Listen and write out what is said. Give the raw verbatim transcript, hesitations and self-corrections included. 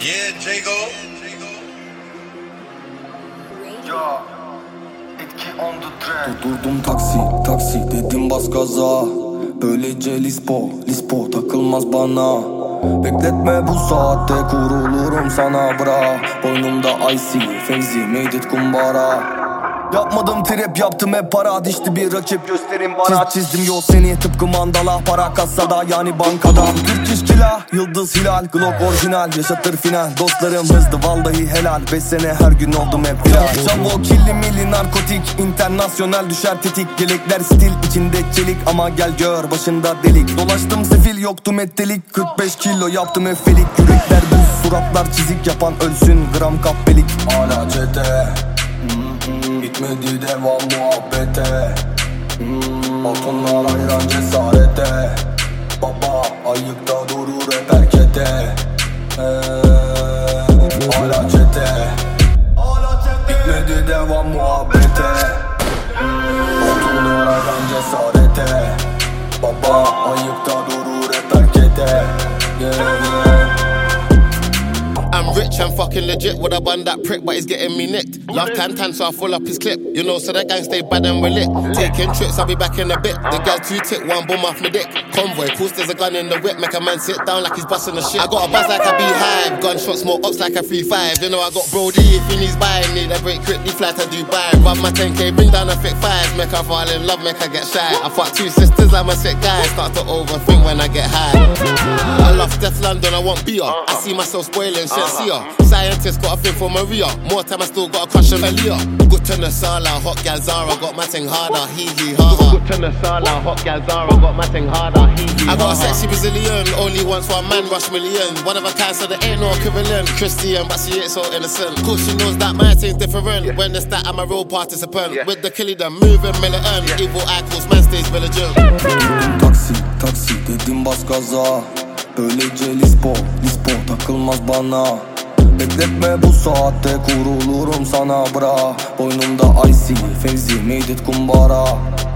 Yeah, Jago. Ya etki on the track. Tuturdum taksi, taksi dedim bas gaza. Böylece lispo, lispo takılmaz bana. Bekletme bu saatte kurulurum sana bra. Boynumda icy, Fevzi, made it kumbara. Yapmadım trap, yaptım hep para. Dişli bir rakip gösterin bana. Çiz, çizdim yol seni tıpkı mandala. Para kasada yani bankada. Türk işkila, yıldız hilal. Glock orijinal, yaşatır final. Dostlarım hızlı vallahi helal. Beş sene her gün oldum hep viral. Camo killi milli narkotik. İnternasyonel düşer tetik. Yelekler stil içinde çelik. Ama gel gör başında delik. Dolaştım sefil yoktu mettelik. kırk beş kilo yaptım efelik. Yürekler düz, suratlar çizik. Yapan ölsün gram kahpelik. Hala çete. Bitmedi devam muhabbete. hmm, Altınlar ayran cesarete. Baba ayıkta durur hep erkete. ee, Hala çete. Bitmedi devam muhabbete. hmm, Altınlar ayran cesarete. Baba ayıkta durur hep erkete. yeah, yeah. I'm rich and fucking legit. Would I bun that prick, but he's getting me nicked. Love tan tan, so I full up his clip. You know, so that gang stay bad and we're lit. Taking trips, I'll be back in a bit. The girl two tick, one boom off my dick. Convoy, course there's a gun in the whip. Make a man sit down like he's busting the shit. I got a buzz like a beehive. Gunshots, more ups like a three five. You know I got Brody if he needs buying. Need a break quickly, fly to Dubai. Rub my ten K, bring down a thick five. Make her fall in love, make her get shy. I fuck two sisters, I'm a sick guy. Start to overthink when I get high. I love Steph London, I want beer. I see myself spoiling, shit, see her. Scientist got a thing for Maria. More time I still got a crush on Aaliyah. Good to Nasala, hot gal Zara. Got my thing harder, hee hee ha ha. Good to Nasala, hot gal Zara. Got my thing harder, hee hee ha ha. I got a sexy Brazilian. Only once for a man rush millions. One of a kind so there ain't no equivalent. Christian but she ain't so innocent. Cause she knows that my thing's different. yeah. When it's that I'm a real participant. yeah. With the killie them moving militant. yeah. Evil icons man stays vigilant. Taksi, taksi dedim bas gaza. Böylece lispo, lispo takılmaz bana. Bekletme bu saatte kurulurum sana bra. Boynumda icy, Fevzi, made it kumbara.